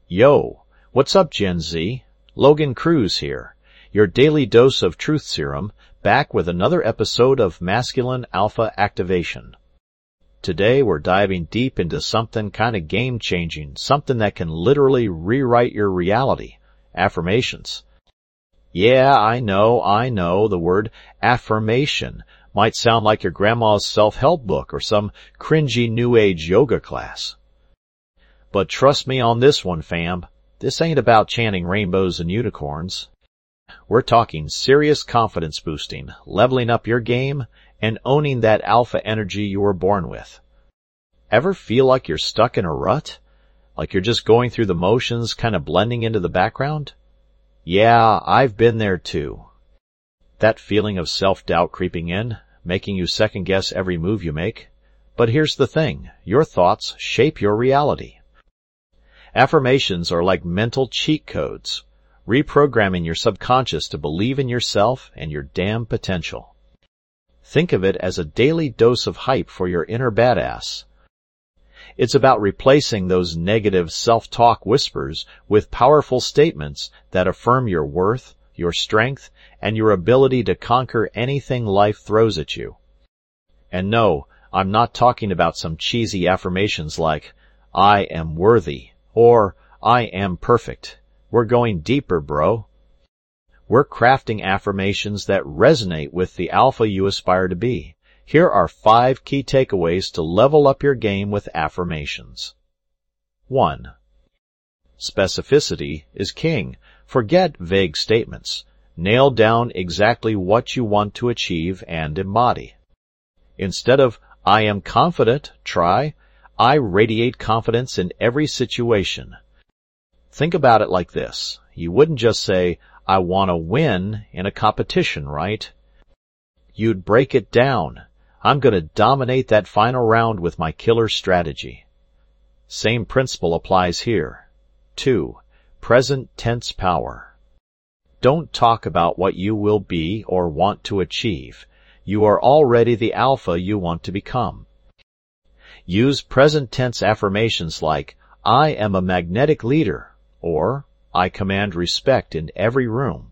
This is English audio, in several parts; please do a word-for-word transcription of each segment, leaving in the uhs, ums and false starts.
Yo, what's up Gen Z? Logan Cruz here, your daily dose of truth serum, back with another episode of Masculine Alpha Activation. Today we're diving deep into something kinda game-changing, something that can literally rewrite your reality. Affirmations. Yeah, I know, I know, the word affirmation might sound like your grandma's self-help book or some cringy New Age yoga class. But trust me on this one, fam. This ain't about chanting rainbows and unicorns. We're talking serious confidence boosting, leveling up your game, and owning that alpha energy you were born with. Ever feel like you're stuck in a rut? Like you're just going through the motions, kinda blending into the background? Yeah, I've been there too. That feeling of self-doubt creeping in, making you second-guess every move you make. But here's the thing, your thoughts shape your reality. Affirmations are like mental cheat codes, reprogramming your subconscious to believe in yourself and your damn potential. Think of it as a daily dose of hype for your inner badass. It's about replacing those negative self-talk whispers with powerful statements that affirm your worth, your strength, and your ability to conquer anything life throws at you. And no, I'm not talking about some cheesy affirmations like, I am worthy, or I am perfect. We're going deeper, bro. We're crafting affirmations that resonate with the alpha you aspire to be. Here are five key takeaways to level up your game with affirmations. one. Specificity is king. Forget vague statements. Nail down exactly what you want to achieve and embody. Instead of, I am confident, try, I radiate confidence in every situation. Think about it like this. You wouldn't just say, I want to win in a competition, right? You'd break it down. I'm going to dominate that final round with my killer strategy. Same principle applies here. two. Present tense power. Don't talk about what you will be or want to achieve. You are already the alpha you want to become. Use present tense affirmations like, I am a magnetic leader, or I command respect in every room.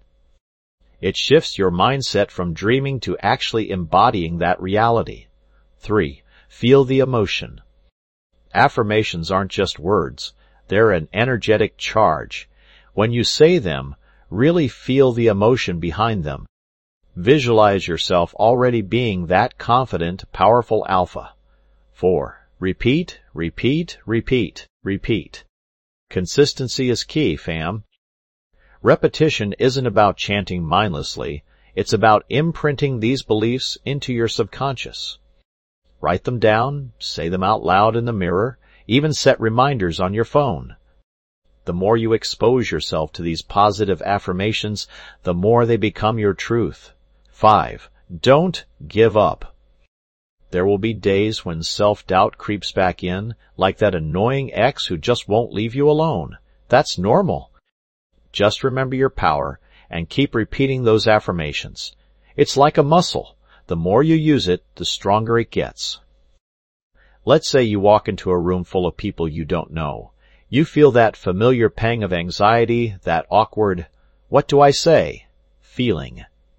It shifts your mindset from dreaming to actually embodying that reality. three. Feel the emotion. Affirmations aren't just words. They're an energetic charge. When you say them, really feel the emotion behind them. Visualize yourself already being that confident, powerful alpha. four. Repeat, repeat, repeat, repeat. Consistency is key, fam. Repetition isn't about chanting mindlessly. It's about imprinting these beliefs into your subconscious. Write them down, say them out loud in the mirror, even set reminders on your phone. The more you expose yourself to these positive affirmations, the more they become your truth. five. Don't give up. There will be days when self-doubt creeps back in, like that annoying ex who just won't leave you alone. That's normal. Just remember your power and keep repeating those affirmations. It's like a muscle. The more you use it, the stronger it gets. Let's say you walk into a room full of people you don't know. You feel that familiar pang of anxiety, that awkward, what do I say, feeling.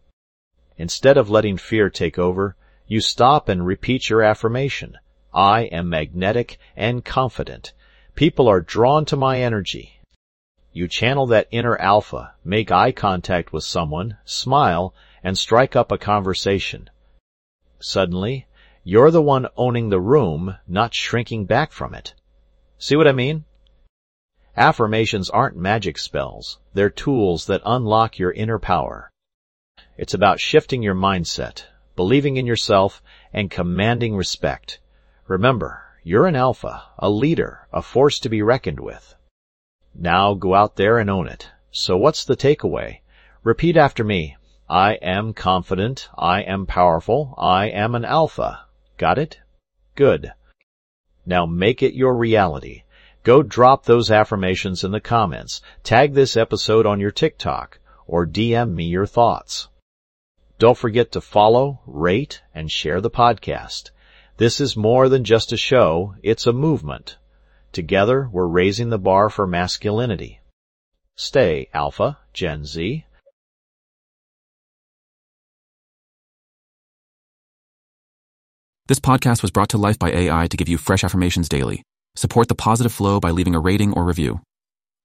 Instead of letting fear take over, you stop and repeat your affirmation. I am magnetic and confident. People are drawn to my energy. You channel that inner alpha, make eye contact with someone, smile, and strike up a conversation. Suddenly, you're the one owning the room, not shrinking back from it. See what I mean? Affirmations aren't magic spells. They're tools that unlock your inner power. It's about shifting your mindset, believing in yourself, and commanding respect. Remember, you're an alpha, a leader, a force to be reckoned with. Now go out there and own it. So what's the takeaway? Repeat after me. I am confident. I am powerful. I am an alpha. Got it? Good. Now make it your reality. Go drop those affirmations in the comments. Tag this episode on your TikTok, or D M me your thoughts. Don't forget to follow, rate, and share the podcast. This is more than just a show, it's a movement. Together, we're raising the bar for masculinity. Stay, Alpha, Gen Z. This podcast was brought to life by A I to give you fresh affirmations daily. Support the positive flow by leaving a rating or review.